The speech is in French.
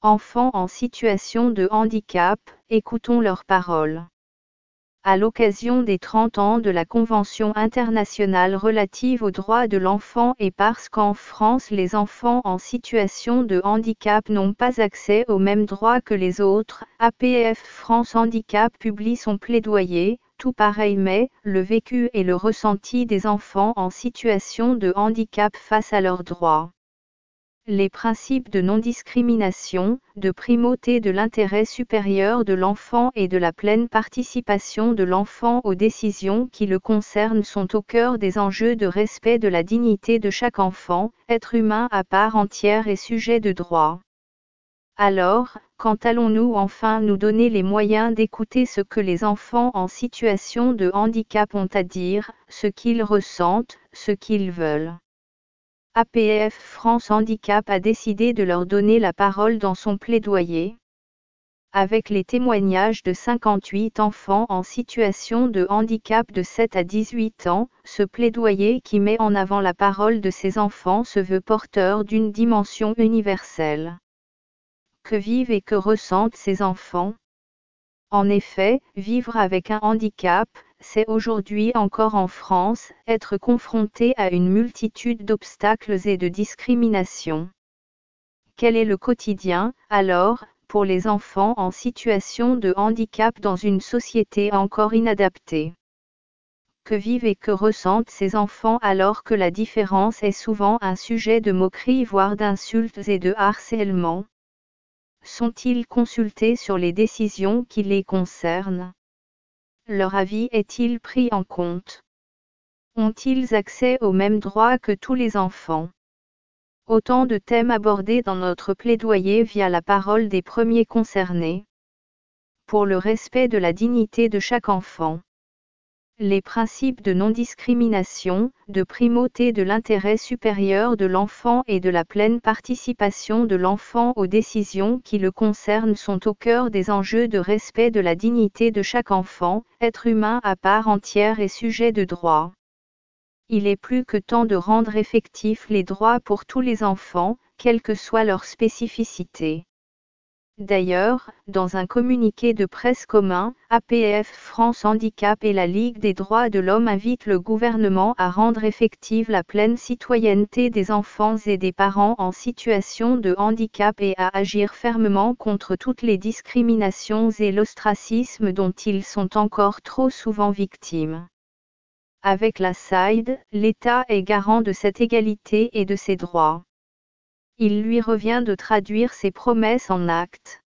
enfants en situation de handicap, écoutons leurs paroles. À l'occasion des 30 ans de la Convention internationale relative aux droits de l'enfant et parce qu'en France les enfants en situation de handicap n'ont pas accès aux mêmes droits que les autres, APF France Handicap publie son plaidoyer, tout pareil mais, le vécu et le ressenti des enfants en situation de handicap face à leurs droits. Les principes de non-discrimination, de primauté de l'intérêt supérieur de l'enfant et de la pleine participation de l'enfant aux décisions qui le concernent sont au cœur des enjeux de respect de la dignité de chaque enfant, être humain à part entière et sujet de droit. Alors, quand allons-nous enfin nous donner les moyens d'écouter ce que les enfants en situation de handicap ont à dire, ce qu'ils ressentent, ce qu'ils veulent? APF France Handicap a décidé de leur donner la parole dans son plaidoyer. Avec les témoignages de 58 enfants en situation de handicap de 7 à 18 ans, ce plaidoyer qui met en avant la parole de ces enfants se veut porteur d'une dimension universelle. Que vivent et que ressentent ces enfants? En effet, vivre avec un handicap, c'est aujourd'hui encore en France, être confronté à une multitude d'obstacles et de discriminations. Quel est le quotidien, alors, pour les enfants en situation de handicap dans une société encore inadaptée? Que vivent et que ressentent ces enfants alors que la différence est souvent un sujet de moquerie voire d'insultes et de harcèlement? Sont-ils consultés sur les décisions qui les concernent? Leur avis est-il pris en compte? Ont-ils accès aux mêmes droits que tous les enfants? Autant de thèmes abordés dans notre plaidoyer via la parole des premiers concernés. Pour le respect de la dignité de chaque enfant. Les principes de non-discrimination, de primauté de l'intérêt supérieur de l'enfant et de la pleine participation de l'enfant aux décisions qui le concernent sont au cœur des enjeux de respect de la dignité de chaque enfant, être humain à part entière et sujet de droit. Il est plus que temps de rendre effectifs les droits pour tous les enfants, quelle que soit leur spécificité. D'ailleurs, dans un communiqué de presse commun, APF France Handicap et la Ligue des droits de l'homme invitent le gouvernement à rendre effective la pleine citoyenneté des enfants et des parents en situation de handicap et à agir fermement contre toutes les discriminations et l'ostracisme dont ils sont encore trop souvent victimes. Avec la SAID, l'État est garant de cette égalité et de ces droits. Il lui revient de traduire ses promesses en actes.